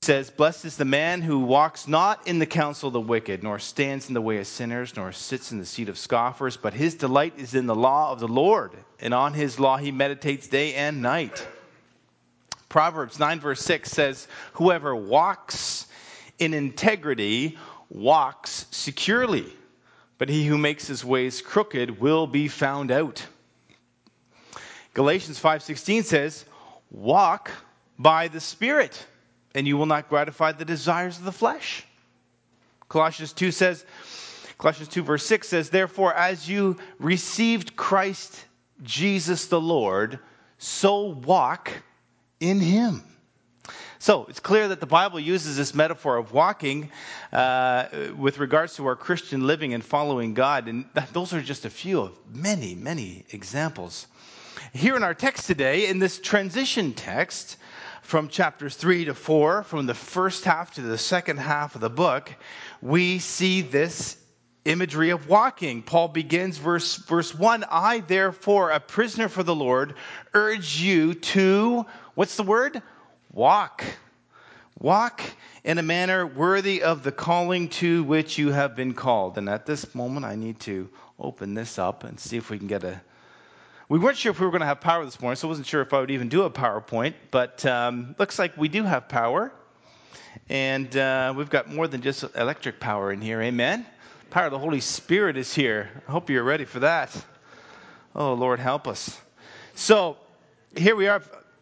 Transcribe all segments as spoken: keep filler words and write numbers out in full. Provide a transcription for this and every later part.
says, "Blessed is the man who walks not in the counsel of the wicked, nor stands in the way of sinners, nor sits in the seat of scoffers, but his delight is in the law of the Lord, and on his law he meditates day and night." Proverbs nine verse six says, "Whoever walks in integrity walks securely, but he who makes his ways crooked will be found out." Galatians five sixteen says, "Walk by the Spirit, and you will not gratify the desires of the flesh." Colossians two says, Colossians two verse six says, "Therefore, as you received Christ Jesus the Lord, so walk in him." So it's clear that the Bible uses this metaphor of walking uh, with regards to our Christian living and following God. And th- those are just a few of many, many examples. Here in our text today, in this transition text from chapters three to four, from the first half to the second half of the book, we see this imagery of walking. Paul begins verse, verse one, "I therefore, a prisoner for the Lord, urge you to," what's the word? Walk. Walk in a manner worthy of the calling to which you have been called. And at this moment, I need to open this up and see if we can get a... We weren't sure if we were going to have power this morning, so I wasn't sure if I would even do a PowerPoint. But um, looks like we do have power. And uh, we've got more than just electric power in here. Amen? The power of the Holy Spirit is here. I hope you're ready for that. Oh, Lord, help us. So, here we are.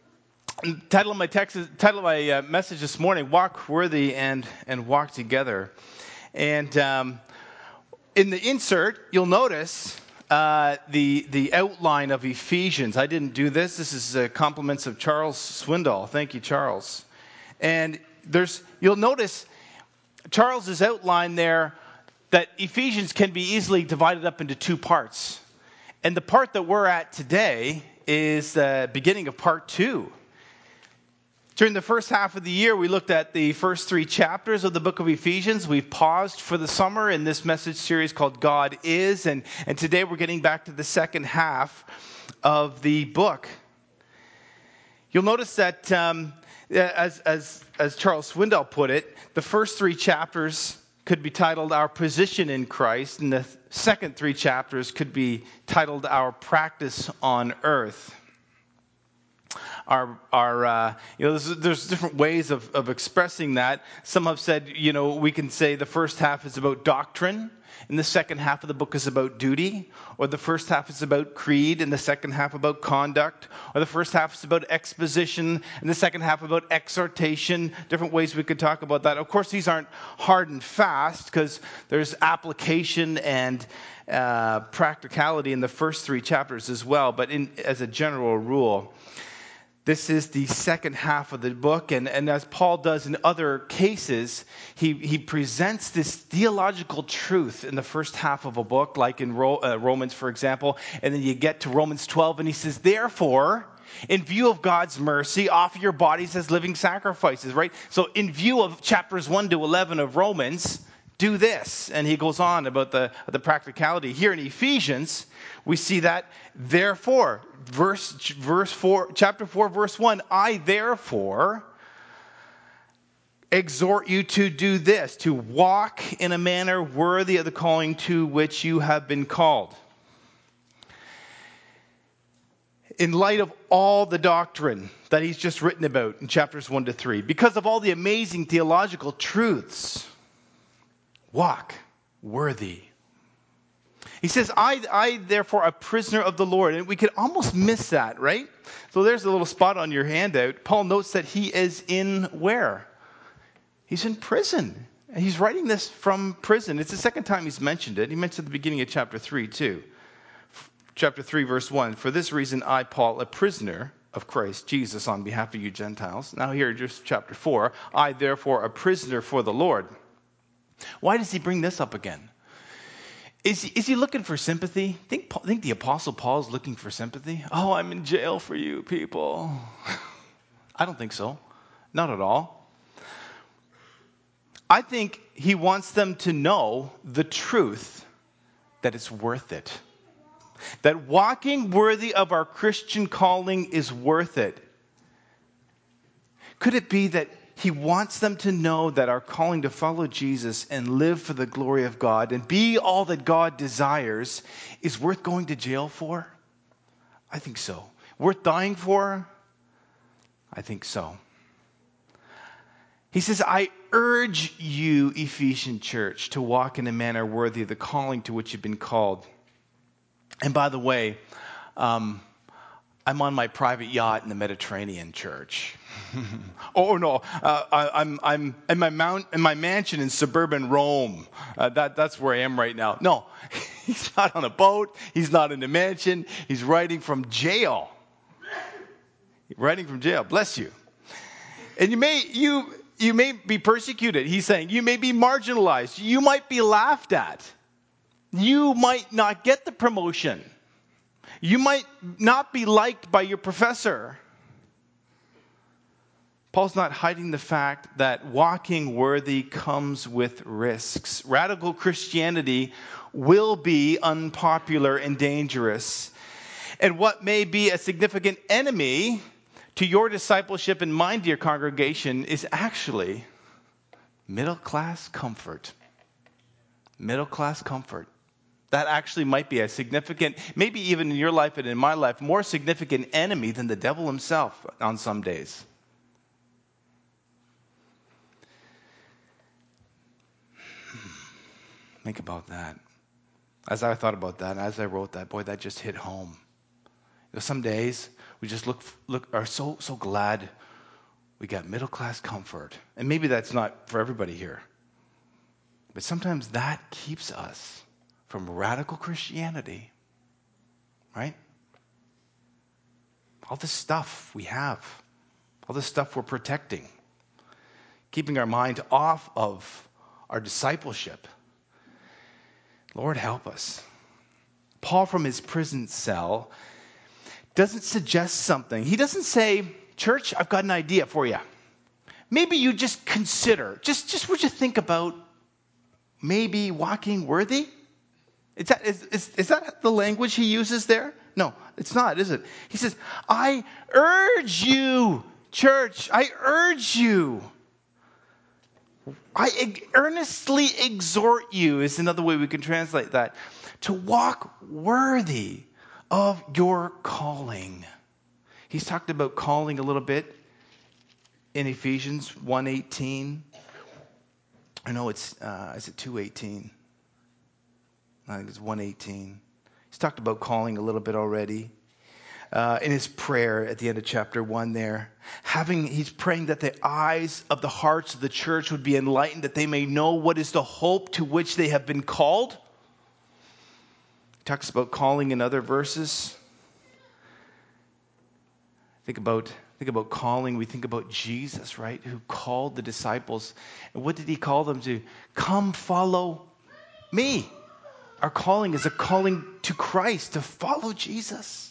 Title of my text, is, title of my uh, message this morning: "Walk Worthy and and Walk Together." And um, in the insert, you'll notice uh, the the outline of Ephesians. I didn't do this. This is uh, compliments of Charles Swindoll. Thank you, Charles. And there's you'll notice Charles's outline there that Ephesians can be easily divided up into two parts. And the part that we're at today is the beginning of part two. During the first half of the year, we looked at the first three chapters of the book of Ephesians. We've paused for the summer in this message series called God Is. And, and today we're getting back to the second half of the book. You'll notice that, um, as, as, as Charles Swindoll put it, the first three chapters could be titled Our Position in Christ, and the second three chapters could be titled Our Practice on Earth. Our, our, uh, you know, there's, there's different ways of, of expressing that. Some have said, you know, we can say the first half is about doctrine, and the second half of the book is about duty, or the first half is about creed, and the second half about conduct, or the first half is about exposition, and the second half about exhortation. Different ways we could talk about that. Of course, these aren't hard and fast, because there's application and uh, practicality in the first three chapters as well, but in, as a general rule, this is the second half of the book, and, and as Paul does in other cases, he, he presents this theological truth in the first half of a book, like in Ro, uh, Romans, for example, and then you get to Romans twelve, and he says, "Therefore, in view of God's mercy, offer your bodies as living sacrifices," right? So in view of chapters one to eleven of Romans, do this. And he goes on about the, the practicality. Here in Ephesians, we see that, therefore, verse, verse four, chapter four, verse one, "I therefore exhort you to do this, to walk in a manner worthy of the calling to which you have been called." In light of all the doctrine that he's just written about in chapters one to three, because of all the amazing theological truths, walk worthy. He says, I, I, therefore, a prisoner of the Lord. And we could almost miss that, right? So there's a little spot on your handout. Paul notes that he is in where? He's in prison. And he's writing this from prison. It's the second time he's mentioned it. He mentioned it at the beginning of chapter three, too. Chapter three, verse one. "For this reason, I, Paul, a prisoner of Christ Jesus, on behalf of you Gentiles." Now here, just chapter four. "I, therefore, a prisoner for the Lord." Why does he bring this up again? Is he, is he looking for sympathy? Think, think the Apostle Paul is looking for sympathy? "Oh, I'm in jail for you people." I don't think so. Not at all. I think he wants them to know the truth that it's worth it. That walking worthy of our Christian calling is worth it. Could it be that He wants them to know that our calling to follow Jesus and live for the glory of God and be all that God desires is worth going to jail for? I think so. Worth dying for? I think so. He says, I urge you, Ephesian church, to walk in a manner worthy of the calling to which you've been called. And by the way, um, I'm on my private yacht in the Mediterranean, church. oh no, uh, I, I'm I'm in my mount in my mansion in suburban Rome. Uh, that that's where I am right now. No, he's not on a boat. He's not in a mansion. He's writing from jail. Writing from jail. Bless you. And you may you you may be persecuted. He's saying you may be marginalized. You might be laughed at. You might not get the promotion. You might not be liked by your professor. Paul's not hiding the fact that walking worthy comes with risks. Radical Christianity will be unpopular and dangerous. And what may be a significant enemy to your discipleship and mine, dear congregation, is actually middle-class comfort. Middle-class comfort. That actually might be a significant, maybe even in your life and in my life, more significant enemy than the devil himself on some days. Think about that. As I thought about that, as I wrote that, boy, that just hit home. You know, some days we just look look are so so glad we got middle class comfort, and maybe that's not for everybody here. But sometimes that keeps us from radical Christianity, right? All this stuff we have, all this stuff we're protecting, keeping our mind off of our discipleship. Lord, help us. Paul, from his prison cell, doesn't suggest something. He doesn't say, church, I've got an idea for you. Maybe you just consider, just, just would you think about maybe walking worthy? Is that, is, is, is that the language he uses there? No, it's not, is it? He says, I urge you, church, I urge you. I earnestly exhort you, is another way we can translate that, to walk worthy of your calling. He's talked about calling a little bit in Ephesians one eighteen. I know it's, uh, is it two eighteen? I think it's one eighteen. He's talked about calling a little bit already. Uh, in his prayer at the end of chapter one there, having he's praying that the eyes of the hearts of the church would be enlightened, that they may know what is the hope to which they have been called. He talks about calling in other verses. Think about think about calling. We think about Jesus, right, who called the disciples. And what did he call them to? Come follow me. Our calling is a calling to Christ, to follow Jesus.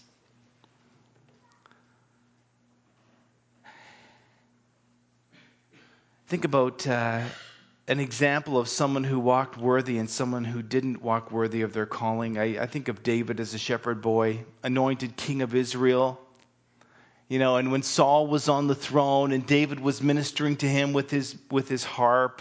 Think about uh, an example of someone who walked worthy and someone who didn't walk worthy of their calling. I, I think of David as a shepherd boy, anointed king of Israel. You know, and when Saul was on the throne and David was ministering to him with his with his harp,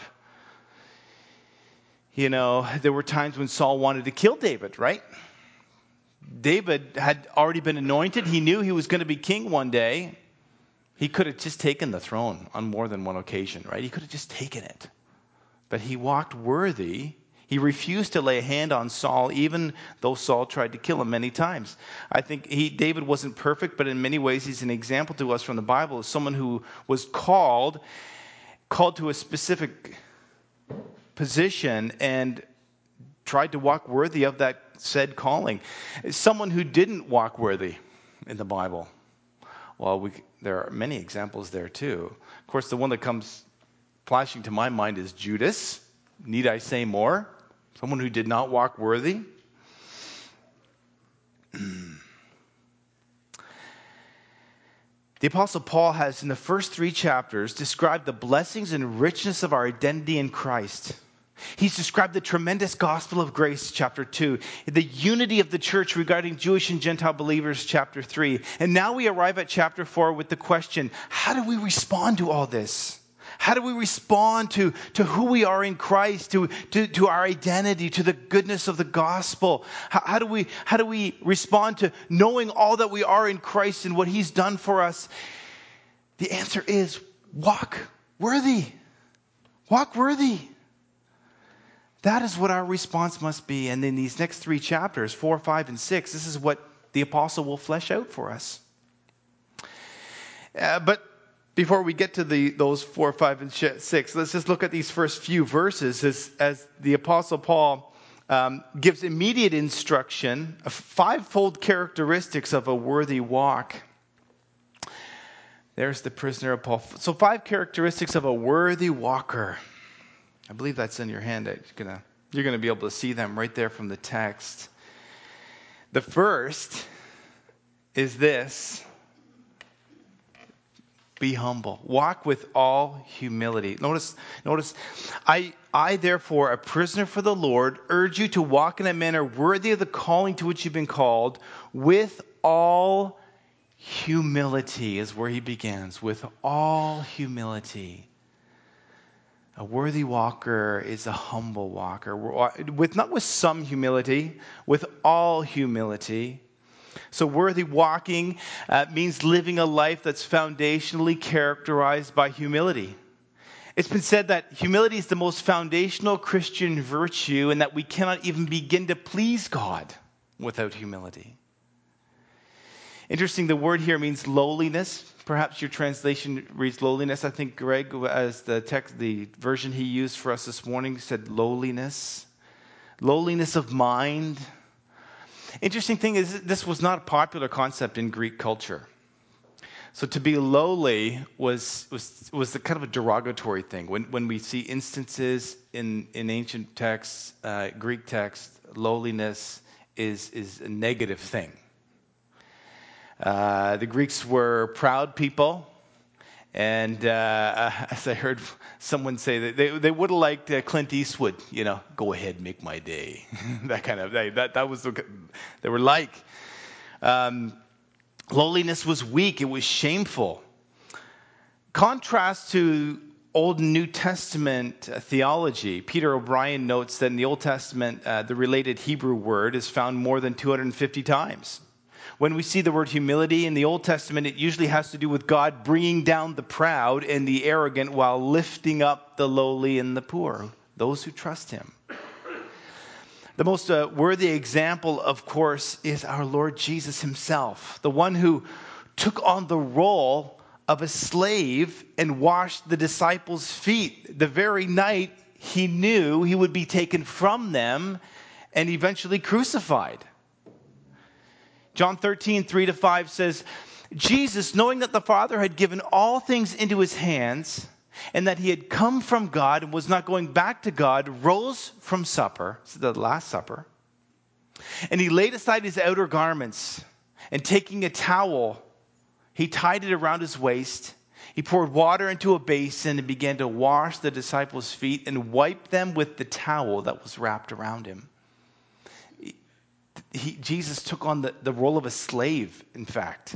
you know, there were times when Saul wanted to kill David, right? David had already been anointed. He knew he was going to be king one day. He could have just taken the throne on more than one occasion, right? He could have just taken it. But he walked worthy. He refused to lay a hand on Saul, even though Saul tried to kill him many times. I think he, David wasn't perfect, but in many ways he's an example to us from the Bible as someone who was called, called to a specific position and tried to walk worthy of that said calling. Someone who didn't walk worthy in the Bible. Well, we, there are many examples there too. Of course, the one that comes flashing to my mind is Judas. Need I say more? Someone who did not walk worthy. The Apostle Paul has, in the first three chapters, described the blessings and richness of our identity in Christ. He's described the tremendous gospel of grace, chapter two, the unity of the church regarding Jewish and Gentile believers, chapter three. And now we arrive at chapter four with the question, how do we respond to all this? How do we respond to, to who we are in Christ, to, to, to our identity, to the goodness of the gospel? How, how do we, how do we respond to knowing all that we are in Christ and what he's done for us? The answer is walk worthy. Walk worthy. That is what our response must be. And in these next three chapters, four, five, and six, this is what the apostle will flesh out for us. Uh, but before we get to the those four, five, and six, let's just look at these first few verses as, as the apostle Paul um, gives immediate instruction of fivefold characteristics of a worthy walk. There's the prisoner of Paul. So five characteristics of a worthy walker. I believe that's in your hand. You're gonna, you're gonna be able to see them right there from the text. The first is this: be humble. Walk with all humility. Notice, notice, I, I therefore, a prisoner for the Lord, urge you to walk in a manner worthy of the calling to which you've been called, with all humility, is where he begins. With all humility. A worthy walker is a humble walker, with not with some humility, with all humility. So worthy walking uh, means living a life that's foundationally characterized by humility. It's been said that humility is the most foundational Christian virtue, and that we cannot even begin to please God without humility. Interesting, the word here means lowliness. Perhaps your translation reads lowliness. I think Greg, as the text, the version he used for us this morning, said lowliness. Lowliness of mind. Interesting thing is, this was not a popular concept in Greek culture. So to be lowly was was was the kind of a derogatory thing. When when we see instances in in ancient texts, uh, Greek texts, lowliness is is a negative thing. Uh, the Greeks were proud people, and uh, as I heard someone say, that they they would have liked uh, Clint Eastwood, you know, go ahead, make my day. that kind of that that was what they were like. Um, lowliness was weak; it was shameful. Contrast to Old and New Testament uh, theology. Peter O'Brien notes that in the Old Testament, uh, the related Hebrew word is found more than two hundred fifty times. When we see the word humility in the Old Testament, it usually has to do with God bringing down the proud and the arrogant while lifting up the lowly and the poor, those who trust him. The most uh, worthy example, of course, is our Lord Jesus himself, the one who took on the role of a slave and washed the disciples' feet the very night he knew he would be taken from them and eventually crucified. John thirteen, three to five says, Jesus, knowing that the Father had given all things into his hands, and that he had come from God and was not going back to God, rose from supper, this is the Last Supper, and he laid aside his outer garments, and taking a towel, he tied it around his waist. He poured water into a basin and began to wash the disciples' feet and wipe them with the towel that was wrapped around him. He, Jesus took on the, the role of a slave, in fact.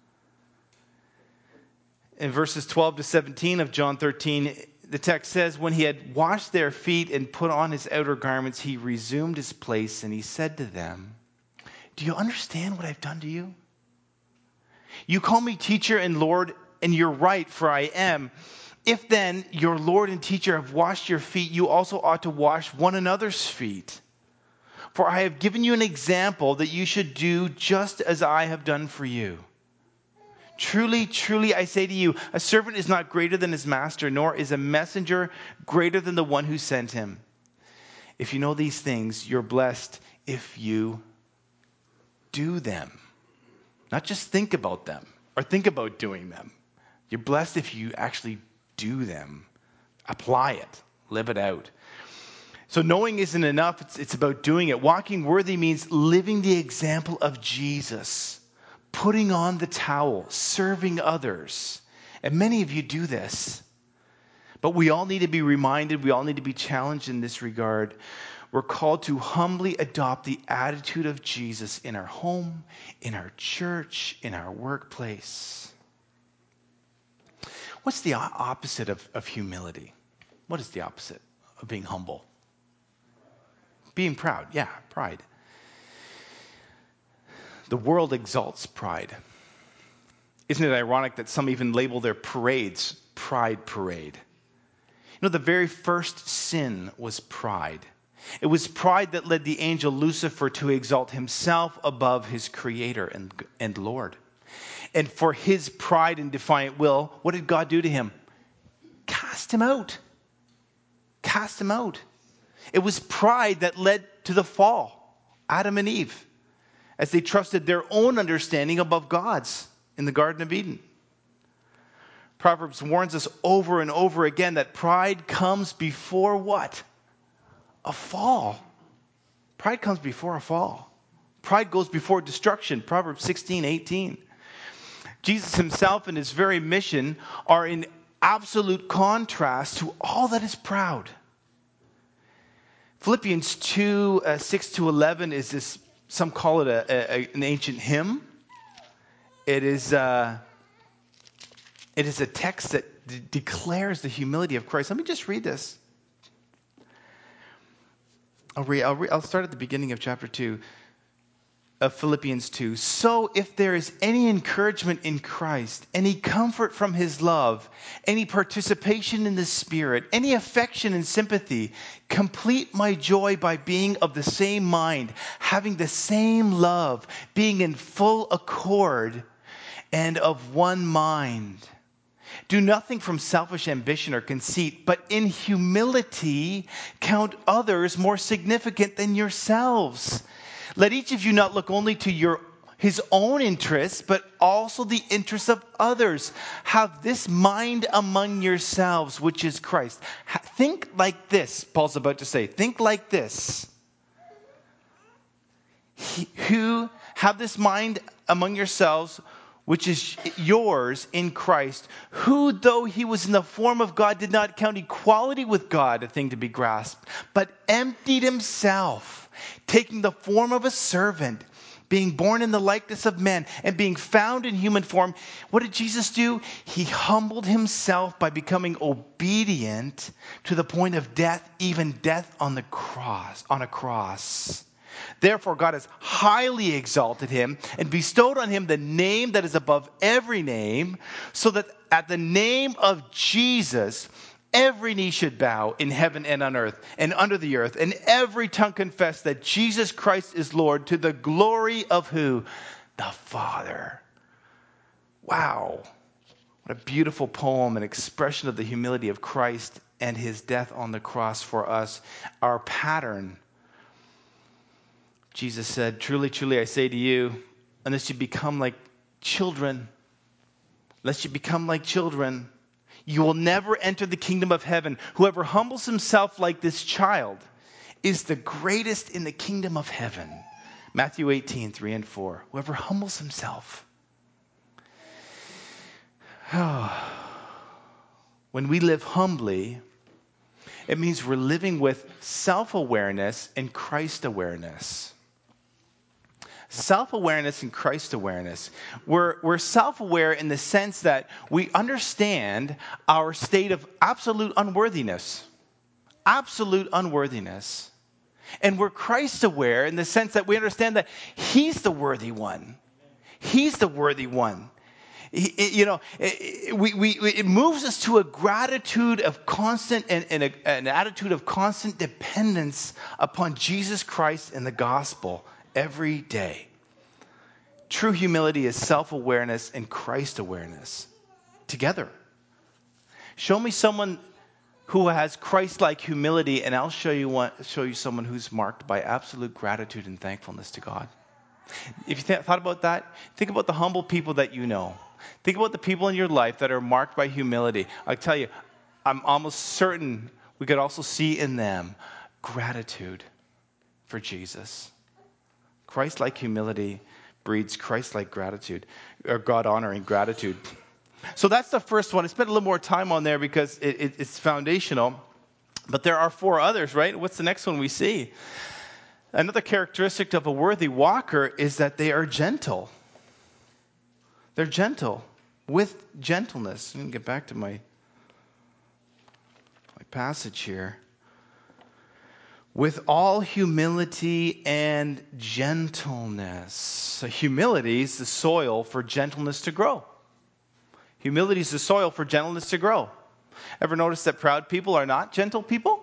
In verses twelve to seventeen of John thirteen, the text says, when he had washed their feet and put on his outer garments, he resumed his place and he said to them, do you understand what I've done to you? You call me teacher and Lord, and you're right, for I am. If then your Lord and teacher have washed your feet, you also ought to wash one another's feet. For I have given you an example that you should do just as I have done for you. Truly, truly, I say to you, a servant is not greater than his master, nor is a messenger greater than the one who sent him. If you know these things, you're blessed if you do them. Not just think about them or think about doing them. You're blessed if you actually do them. Apply it. Live it out. So knowing isn't enough. It's, it's about doing it. Walking worthy means living the example of Jesus. Putting on the towel. Serving others. And many of you do this. But we all need to be reminded. We all need to be challenged in this regard. We're called to humbly adopt the attitude of Jesus in our home, in our church, in our workplace. What's the opposite of, of humility? What is the opposite of being humble? Being proud. Yeah, pride. The world exalts pride. Isn't it ironic that some even label their parades Pride Parade? You know, the very first sin was pride. It was pride that led the angel Lucifer to exalt himself above his creator and, and Lord. And for his pride and defiant will, what did God do to him? Cast him out. Cast him out. It was pride that led to the fall. Adam and Eve, as they trusted their own understanding above God's in the Garden of Eden. Proverbs warns us over and over again that pride comes before what? A fall. Pride comes before a fall. Pride goes before destruction. Proverbs sixteen eighteen. Jesus himself and his very mission are in absolute contrast to all that is proud. Philippians two, uh, six to eleven is this, some call it a, a, an ancient hymn. It is, uh, it is a text that d- declares the humility of Christ. Let me just read this. I'll, read, I'll, read, I'll start at the beginning of chapter two of Philippians two. So if there is any encouragement in Christ, any comfort from his love, any participation in the Spirit, any affection and sympathy, complete my joy by being of the same mind, having the same love, being in full accord and of one mind. Do nothing from selfish ambition or conceit, but in humility count others more significant than yourselves. Let each of you not look only to your his own interests, but also the interests of others. Have this mind among yourselves, which is Christ. Ha- think like this, Paul's about to say. Think like this. He, who have this mind among yourselves, which is yours in Christ, who, though he was in the form of God, did not count equality with God a thing to be grasped, but emptied himself, taking the form of a servant, being born in the likeness of men, and being found in human form. What did Jesus do? He humbled himself by becoming obedient to the point of death, even death on the cross, on a cross. Therefore, God has highly exalted him and bestowed on him the name that is above every name, so that at the name of Jesus, every knee should bow in heaven and on earth and under the earth, and every tongue confess that Jesus Christ is Lord, to the glory of who? The Father. Wow. What a beautiful poem, an expression of the humility of Christ and his death on the cross for us. Our pattern. Jesus said, truly, truly, I say to you, unless you become like children, unless you become like children, you will never enter the kingdom of heaven. Whoever humbles himself like this child is the greatest in the kingdom of heaven. Matthew eighteen, three and four. Whoever humbles himself. When we live humbly, it means we're living with self-awareness and Christ-awareness. Self-awareness and Christ-awareness. We're, we're self-aware in the sense that we understand our state of absolute unworthiness. Absolute unworthiness. And we're Christ-aware in the sense that we understand that he's the worthy one. He's the worthy one. He, you know, it, we, we, it moves us to a gratitude of constant and, and a, an attitude of constant dependence upon Jesus Christ and the gospel every day. True humility is self-awareness and Christ-awareness together. Show me someone who has Christ-like humility, and I'll show you one, show you someone who's marked by absolute gratitude and thankfulness to God. If you th- thought about that, think about the humble people that you know. Think about the people in your life that are marked by humility. I tell you, I'm almost certain we could also see in them gratitude for Jesus. Christ-like humility breeds Christ-like gratitude, or God-honoring gratitude. So that's the first one. I spent a little more time on there because it, it, it's foundational. But there are four others, right? What's the next one we see? Another characteristic of a worthy walker is that they are gentle. They're gentle. with gentleness. Let me get back to my, my passage here. With all humility and gentleness. So humility is the soil for gentleness to grow. Humility is the soil for gentleness to grow. Ever notice that proud people are not gentle people?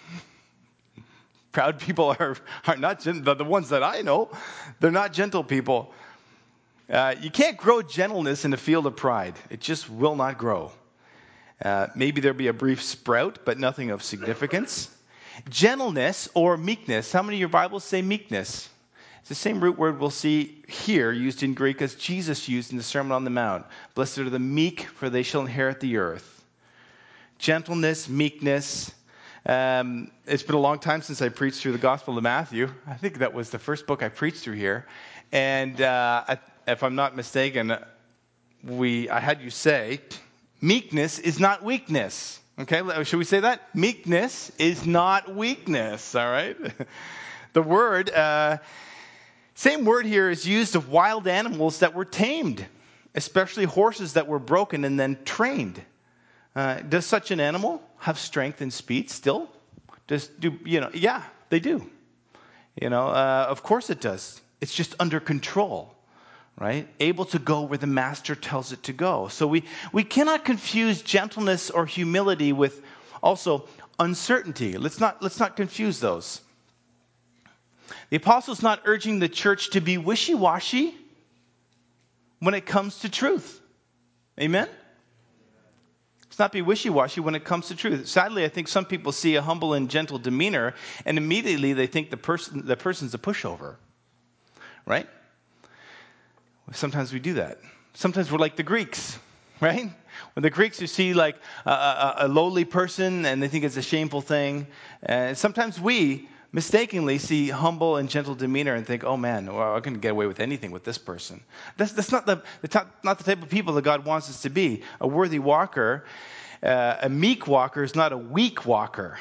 Proud people are, are not gentle. The ones that I know, they're not gentle people. Uh, you can't grow gentleness in a field of pride. It just will not grow. Uh, maybe there'll be a brief sprout, but nothing of significance. Gentleness or meekness. How many of your Bibles say meekness? It's the same root word we'll see here used in Greek as Jesus used in the Sermon on the Mount. Blessed are the meek, for they shall inherit the earth. Gentleness, meekness. Um, it's been a long time since I preached through the Gospel of Matthew. I think that was the first book I preached through here. And uh, I, if I'm not mistaken, we I had you say, meekness is not weakness. Okay, should we say that? Meekness is not weakness, all right? The word, uh, same word here is used of wild animals that were tamed, especially horses that were broken and then trained. Uh, does such an animal have strength and speed still? Does do you know? Yeah, they do. You know, uh, of course it does. It's just under control. Right? Able to go where the master tells it to go. So we, we cannot confuse gentleness or humility with also uncertainty. Let's not, let's not confuse those. The apostle's not urging the church to be wishy-washy when it comes to truth. Amen? Let's not be wishy-washy when it comes to truth. Sadly, I think some people see a humble and gentle demeanor and immediately they think the person the person's a pushover. Right? Sometimes we do that. Sometimes we're like the Greeks, right? When the Greeks, you see like a, a, a lowly person and they think it's a shameful thing. And sometimes we mistakenly see humble and gentle demeanor and think, oh man, well, I can get away with anything with this person. That's, that's not, the, the top, not the type of people that God wants us to be. A worthy walker, uh, a meek walker is not a weak walker.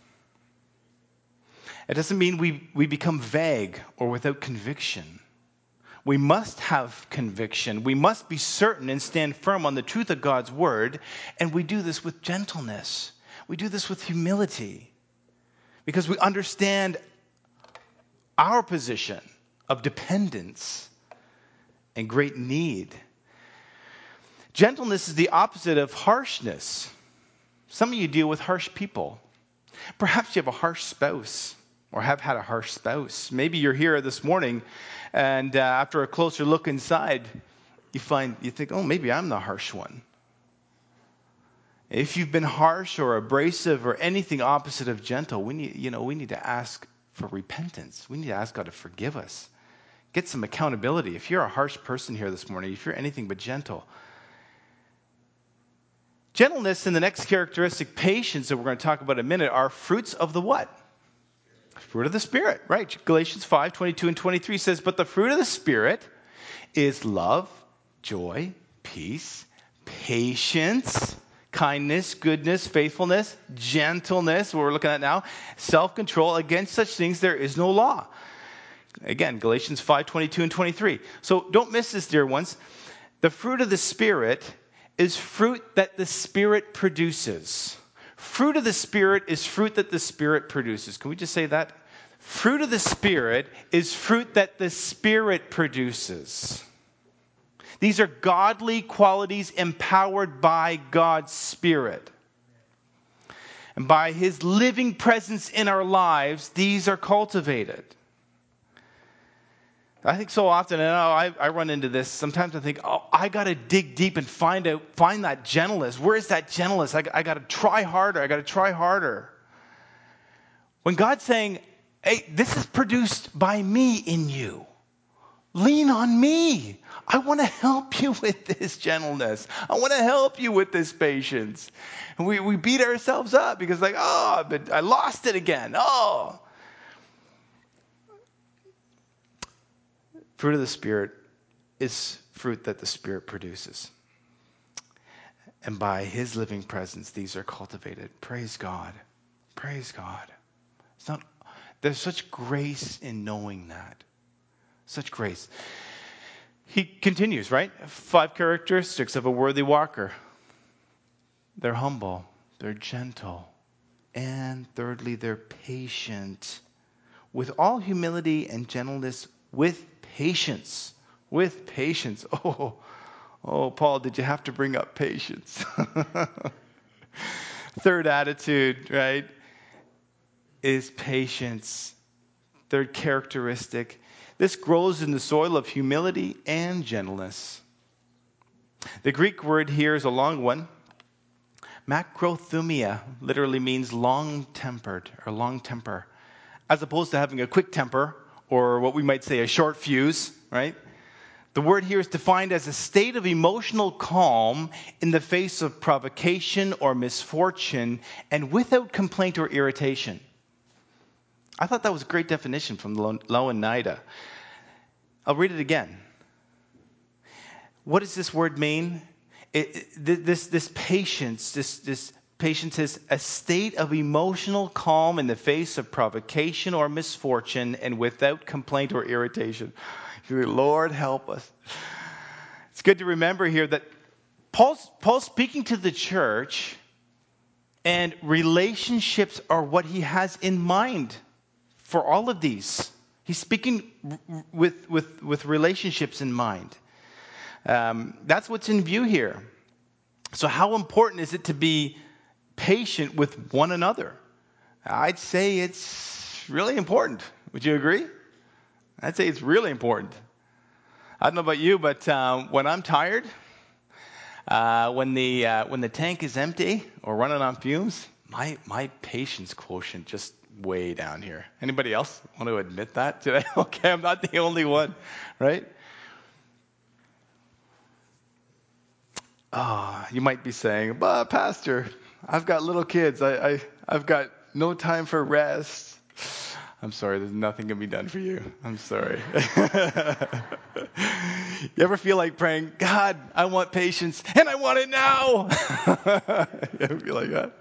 It doesn't mean we, we become vague or without conviction. We must have conviction. We must be certain and stand firm on the truth of God's word. And we do this with gentleness. We do this with humility. Because we understand our position of dependence and great need. Gentleness is the opposite of harshness. Some of you deal with harsh people. Perhaps you have a harsh spouse or have had a harsh spouse. Maybe you're here this morning and uh, after a closer look inside, you find, you think, oh, maybe I'm the harsh one. If you've been harsh or abrasive or anything opposite of gentle, we need, you know, we need to ask for repentance. We need to ask God to forgive us. Get some accountability. If you're a harsh person here this morning, if you're anything but gentle. Gentleness and the next characteristic, patience, that we're going to talk about in a minute, are fruits of the what? Fruit of the Spirit, right? Galatians five, twenty-two and twenty-three says, but the fruit of the Spirit is love, joy, peace, patience, kindness, goodness, faithfulness, gentleness, what we're looking at now, self-control. Against such things there is no law. Again, Galatians five, twenty-two and twenty-three. So don't miss this, dear ones. The fruit of the Spirit is fruit that the Spirit produces. Fruit of the Spirit is fruit that the Spirit produces. Can we just say that? Fruit of the Spirit is fruit that the Spirit produces. These are godly qualities empowered by God's Spirit. And by His living presence in our lives, these are cultivated. I think so often, and I, I run into this, sometimes I think, oh, I got to dig deep and find out, find that gentleness. Where is that gentleness? I, I got to try harder. I got to try harder. When God's saying, hey, this is produced by me in you. Lean on me. I want to help you with this gentleness. I want to help you with this patience. And we, we beat ourselves up because like, oh, but I lost it again. Oh. Fruit of the Spirit is fruit that the Spirit produces. And by His living presence, these are cultivated. Praise God. Praise God. It's not, there's such grace in knowing that. Such grace. He continues, right? Five characteristics of a worthy walker. They're humble, they're gentle, and thirdly, they're patient. With all humility and gentleness, with patience. With patience. Oh, oh, Paul, did you have to bring up patience? Third attitude, right, is patience. Third characteristic. This grows in the soil of humility and gentleness. The Greek word here is a long one. Macrothumia literally means long-tempered or long temper, as opposed to having a quick temper or what we might say a short fuse, right? The word here is defined as a state of emotional calm in the face of provocation or misfortune and without complaint or irritation. I thought that was a great definition from Louw-Nida. I'll read it again. What does this word mean? It, it, this, this patience, this, this patience is a state of emotional calm in the face of provocation or misfortune and without complaint or irritation. Lord, help us. It's good to remember here that Paul's, Paul's speaking to the church, and relationships are what he has in mind for all of these. He's speaking with, with, with relationships in mind. Um, that's what's in view here. So how important is it to be patient with one another? I'd say it's really important. Would you agree? I'd say it's really important. I don't know about you, but um, when I'm tired, uh, when the uh, when the tank is empty or running on fumes, my my patience quotient just way down here. Anybody else want to admit that today? Okay, I'm not the only one, right? Oh, you might be saying, but Pastor, I've got little kids. I, I I've got no time for rest. I'm sorry, there's nothing can be done for you. I'm sorry. You ever feel like praying, God, I want patience, and I want it now? You ever feel like that?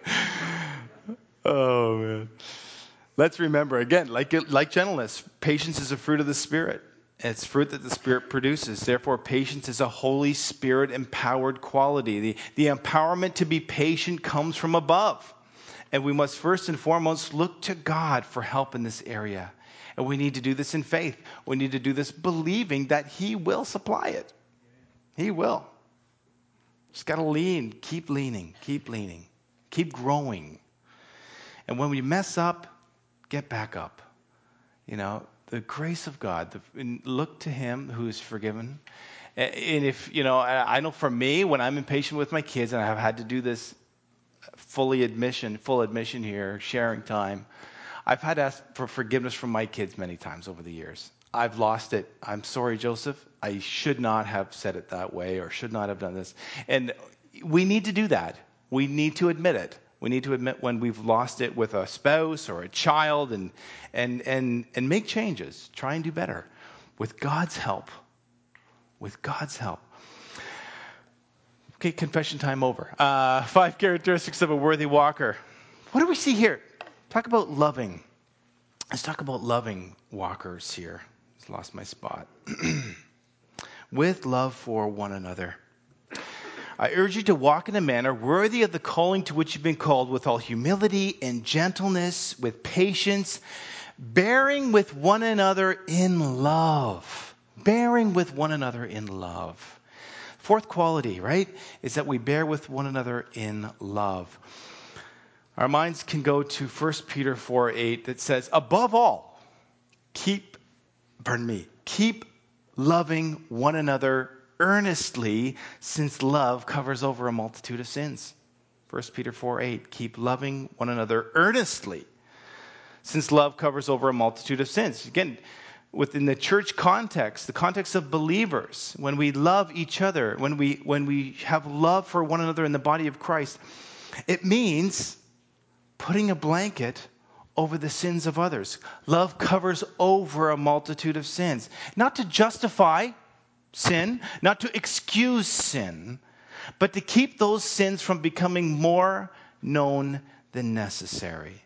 Oh, man. Let's remember, again, like, like gentleness, patience is a fruit of the Spirit. It's fruit that the Spirit produces. Therefore, patience is a Holy Spirit-empowered quality. The, the empowerment to be patient comes from above. And we must first and foremost look to God for help in this area. And we need to do this in faith. We need to do this believing that He will supply it. He will. Just got to lean. Keep leaning. Keep leaning. Keep growing. And when we mess up, get back up. You know, the grace of God. The, and look to Him who is forgiven. And if, you know, I, I know for me, when I'm impatient with my kids, and I have had to do this fully admission, full admission here, sharing time. I've had to ask for forgiveness from my kids many times over the years. I've lost it. I'm sorry, Joseph. I should not have said it that way or should not have done this. And we need to do that. We need to admit it. We need to admit when we've lost it with a spouse or a child and and and and make changes. Try and do better with God's help. With God's help. Okay, confession time over. Uh, five characteristics of a worthy walker. What do we see here? Talk about loving. Let's talk about loving walkers here. Just lost my spot. With love for one another. I urge you to walk in a manner worthy of the calling to which you've been called, with all humility and gentleness, with patience, bearing with one another in love. Bearing with one another in love. Fourth quality, right, is that we bear with one another in love. Our minds can go to First Peter four eight that says, above all, keep, pardon me, keep loving one another earnestly, since love covers over a multitude of sins. First Peter four eight, keep loving one another earnestly, since love covers over a multitude of sins. Again, within the church context, the context of believers, when we love each other, when we when we have love for one another in the body of Christ, it means putting a blanket over the sins of others. Love covers over a multitude of sins. Not to justify sin, not to excuse sin, but to keep those sins from becoming more known than necessary.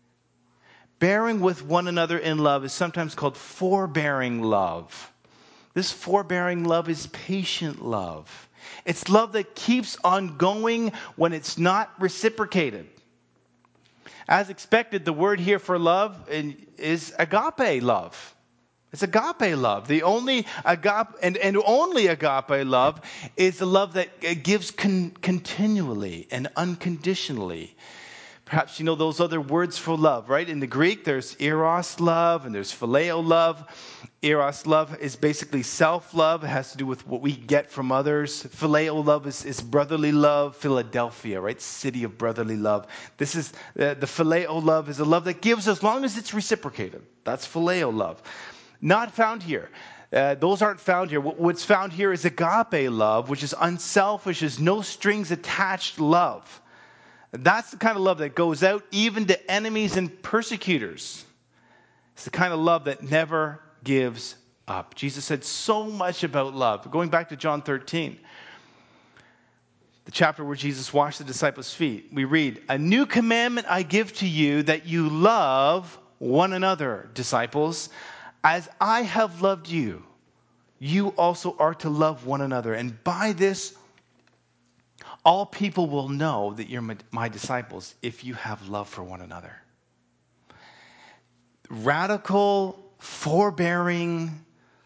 Bearing with one another in love is sometimes called forbearing love. This forbearing love is patient love. It's love that keeps on going when it's not reciprocated. As expected, the word here for love is agape love. It's agape love. The only agape and, and only agape love is the love that gives con- continually and unconditionally. Perhaps you know those other words for love, right? In the Greek, there's eros love and there's phileo love. Eros love is basically self-love. It has to do with what we get from others. Phileo love is, is brotherly love. Philadelphia, right? City of brotherly love. This is, uh, the phileo love is a love that gives as long as it's reciprocated. That's phileo love. Not found here. Uh, those aren't found here. What, what's found here is agape love, which is unselfish, is no strings attached love. That's the kind of love that goes out even to enemies and persecutors. It's the kind of love that never gives up. Jesus said so much about love. Going back to John thirteen, the chapter where Jesus washed the disciples' feet, we read, "A new commandment I give to you, that you love one another, disciples. As I have loved you, you also are to love one another. And by this, all people will know that you're my disciples if you have love for one another." Radical, forbearing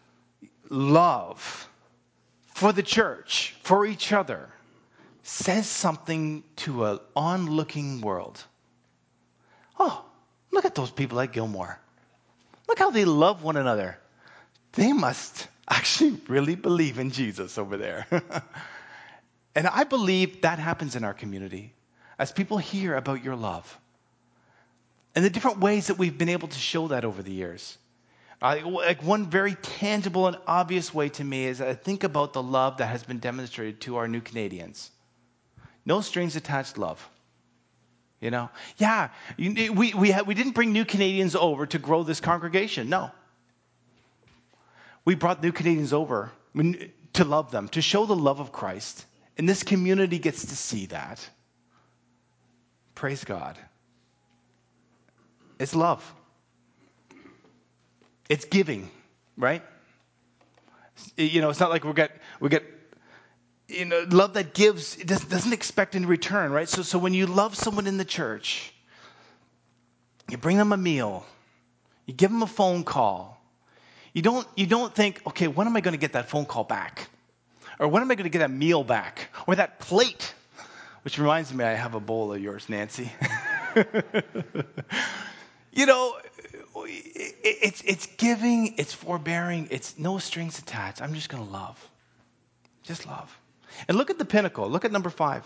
love for the church, for each other, says something to an onlooking world. Oh, look at those people at Gilmore. Look how they love one another. They must actually really believe in Jesus over there. And I believe that happens in our community as people hear about your love and the different ways that we've been able to show that over the years. Uh, like one very tangible and obvious way to me is I think about the love that has been demonstrated to our new Canadians. No strings attached love. You know, yeah, we we had, we didn't bring new Canadians over to grow this congregation. No, we brought new Canadians over to love them, to show the love of Christ. And this community gets to see that. Praise God. It's love. It's giving, right? You know, it's not like we get we get you know love that gives. It doesn't, doesn't expect in return, right? So so when you love someone in the church, you bring them a meal, you give them a phone call. You don't you don't think, okay, when am I going to get that phone call back? Or when am I going to get that meal back? Or that plate? Which reminds me, I have a bowl of yours, Nancy. You know, it's it's giving, it's forbearing, it's no strings attached. I'm just going to love. Just love. And look at the pinnacle. Look at number five.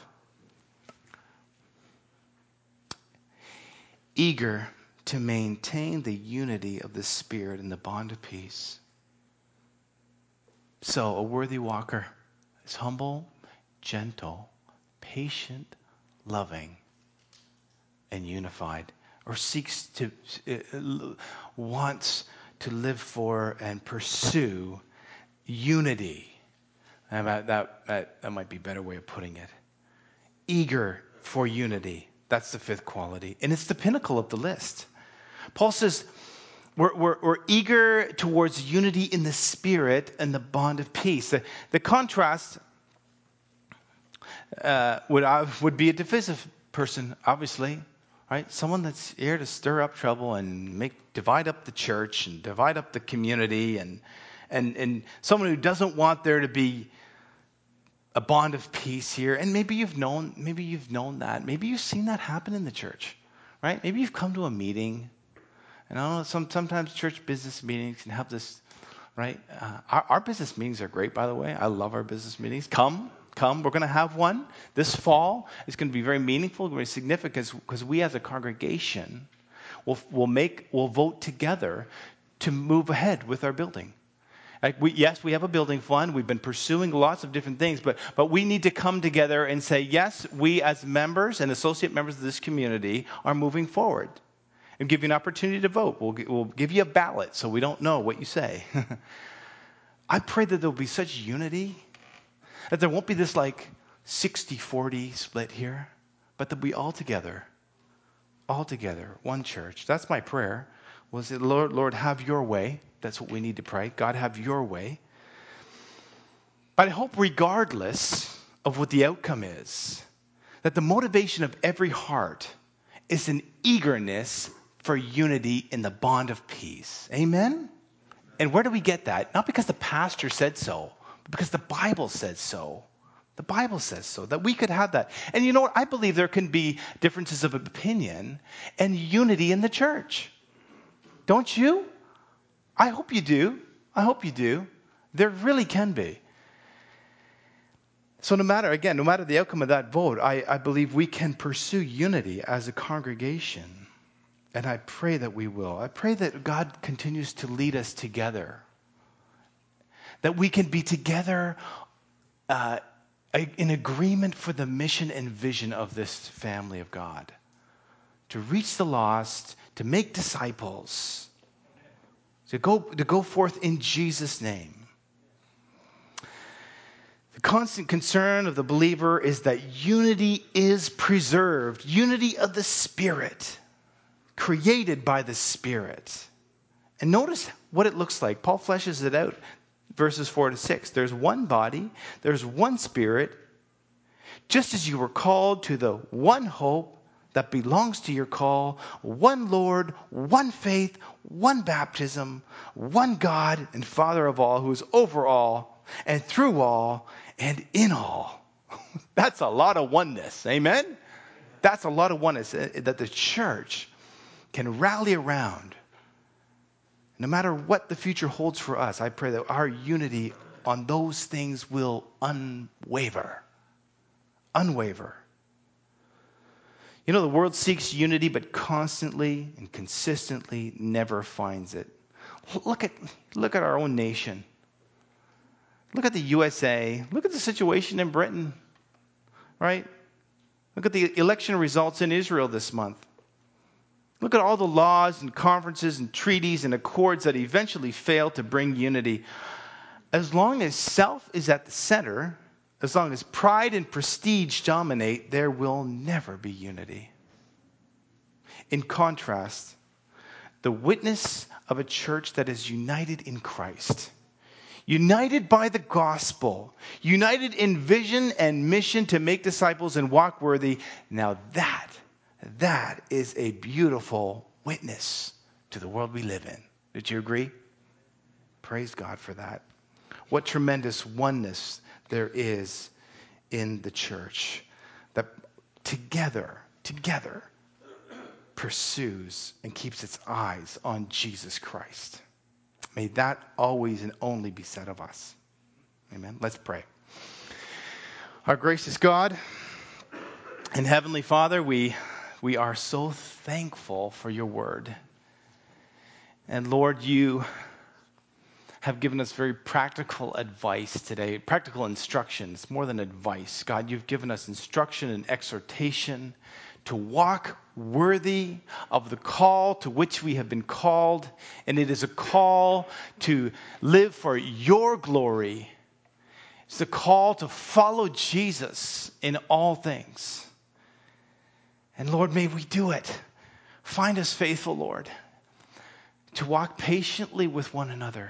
Eager to maintain the unity of the Spirit in the bond of peace. So, a worthy walker is humble, gentle, patient, loving, and unified, or seeks to, uh, wants to live for and pursue unity. And that, that, that, that might be a better way of putting it. Eager for unity. That's the fifth quality. And it's the pinnacle of the list. Paul says, We're, we're, we're eager towards unity in the Spirit and the bond of peace. The, the contrast uh, would, uh, would be a divisive person, obviously, right? Someone that's here to stir up trouble and make divide up the church and divide up the community, and and and someone who doesn't want there to be a bond of peace here. And maybe you've known, maybe you've known that. Maybe you've seen that happen in the church, right? Maybe you've come to a meeting. And I know some, sometimes church business meetings can have this, right? Uh, our, our business meetings are great, by the way. I love our business meetings. Come, come. We're going to have one this fall. It's going to be very meaningful, very significant, because we as a congregation will will make, will vote together to move ahead with our building. Like we, yes, we have a building fund. We've been pursuing lots of different things, but but we need to come together and say, yes, we as members and associate members of this community are moving forward. And give you an opportunity to vote. We'll, we'll give you a ballot so we don't know what you say. I pray that there will be such unity, that there won't be this like sixty forty split here, but that we all together, all together, one church. That's my prayer. Was it, Lord, Lord, have your way. That's what we need to pray. God, have your way. But I hope regardless of what the outcome is, that the motivation of every heart is an eagerness for unity in the bond of peace. Amen? And where do we get that? Not because the pastor said so, but because the Bible says so. The Bible says so, that we could have that. And you know what? I believe there can be differences of opinion and unity in the church. Don't you? I hope you do. I hope you do. There really can be. So no matter, again, no matter the outcome of that vote, I, I believe we can pursue unity as a congregation. And I pray that we will. I pray that God continues to lead us together. That we can be together uh, in agreement for the mission and vision of this family of God. To reach the lost, to make disciples, to go, to go forth in Jesus' name. The constant concern of the believer is that unity is preserved. Unity of the Spirit, created by the Spirit. And notice what it looks like. Paul fleshes it out. Verses four to six. There's one body, there's one Spirit, just as you were called to the one hope that belongs to your call, one Lord, one faith, one baptism, one God and Father of all, who is over all and through all and in all. That's a lot of oneness. Amen? That's a lot of oneness that the church can rally around. No matter what the future holds for us, I pray that our unity on those things will unwaver. Unwaver. You know, the world seeks unity, but constantly and consistently never finds it. Look at, look at our own nation. Look at the U S A. Look at the situation in Britain. Right? Look at the election results in Israel this month. Look at all the laws and conferences and treaties and accords that eventually fail to bring unity. As long as self is at the center, as long as pride and prestige dominate, there will never be unity. In contrast, the witness of a church that is united in Christ, united by the gospel, united in vision and mission to make disciples and walk worthy, now that That is a beautiful witness to the world we live in. Did you agree? Praise God for that. What tremendous oneness there is in the church that together, together pursues and keeps its eyes on Jesus Christ. May that always and only be said of us. Amen. Let's pray. Our gracious God and Heavenly Father, we We are so thankful for your word. And Lord, you have given us very practical advice today, practical instructions, more than advice. God, you've given us instruction and exhortation to walk worthy of the call to which we have been called. And it is a call to live for your glory. It's a call to follow Jesus in all things. And Lord, may we do it. Find us faithful, Lord, to walk patiently with one another,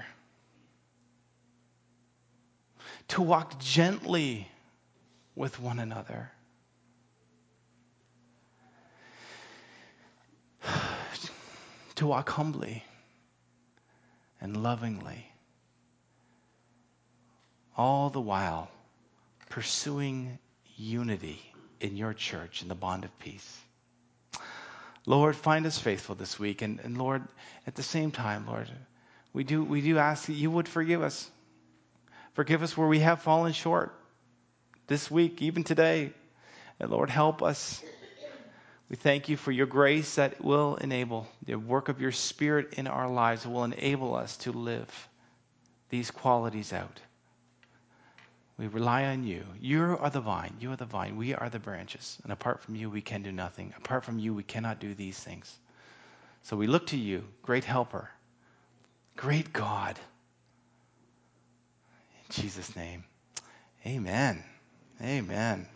to walk gently with one another, to walk humbly and lovingly, all the while pursuing unity in your church, in the bond of peace. Lord, find us faithful this week. And, and Lord, at the same time, Lord, we do, we do ask that you would forgive us. Forgive us where we have fallen short this week, even today. And Lord, help us. We thank you for your grace that will enable the work of your Spirit in our lives, that will enable us to live these qualities out. We rely on you. You are the vine. You are the vine. We are the branches. And apart from you, we can do nothing. Apart from you, we cannot do these things. So we look to you, great helper, great God. In Jesus' name, amen. Amen.